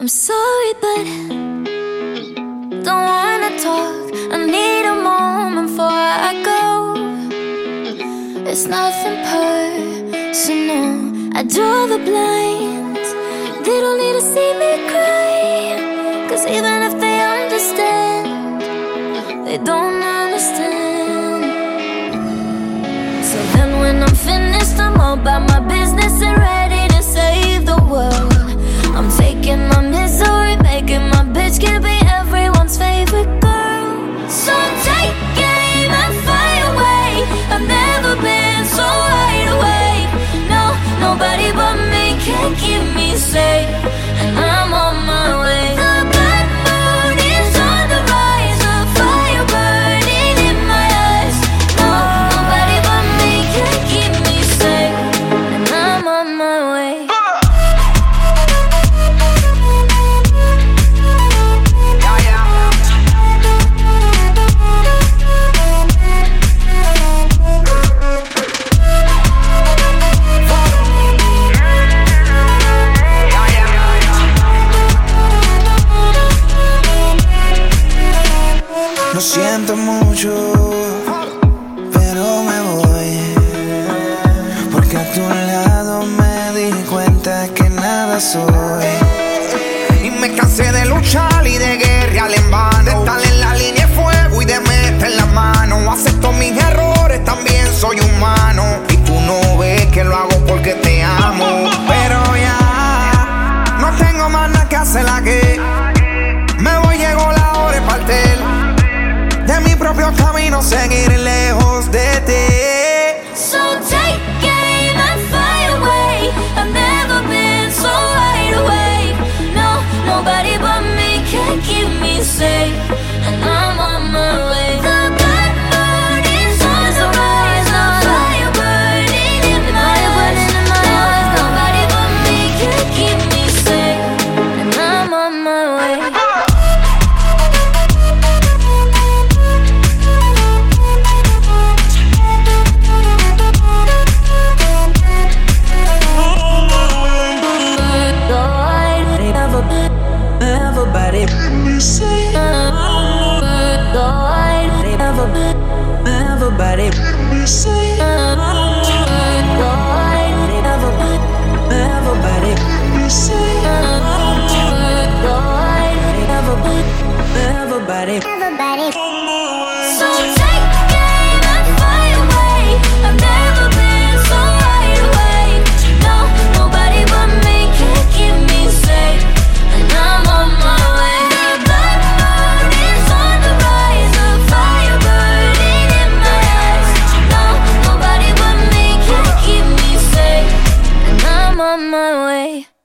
I'm sorry, but don't wanna talk. I need a moment before I go. It's nothing personal. I draw the blinds. They don't need to see me cry, 'cause even if they understand, they don't understand. So then when I'm finished, I'm all about my business and ready to save the world. I'm taking my misery, making my bitch can be everyone's favorite girl. So take aim and fly away. I've never been so wide awake. No, nobody but me can keep me safe, and I'm on my way. The blood moon is on the rise, a fire burning in my eyes. No, nobody but me can keep me safe, and I'm on my way. Lo siento mucho, pero me voy, porque a tu lado me di cuenta que nada soy. Y me cansé de luchar y de guerrear en vano, de estar en la línea de fuego y de meter la mano. Acepto mis errores, también soy humano, y tú no ves que lo hago porque te amo. Pero ya no tengo más nada que hacer aquí. Me voy, llegó la hora de partir de mi propio camino, seguir lejos de ti. So take aim and fly away. I've never been so wide awake. No, nobody but me can keep me safe, and I'm on my way. The blood moon is on the rise, a fire burning in my eyes. No, nobody but me can keep me safe, and I'm on my way. Everybody, everybody. So take aim and fly away. I've never been so wide awake. No, nobody but me can keep me safe, and I'm on my way. The blood moon is on the rise, a fire burning in my eyes. No, nobody but me can keep me safe, and I'm on my way.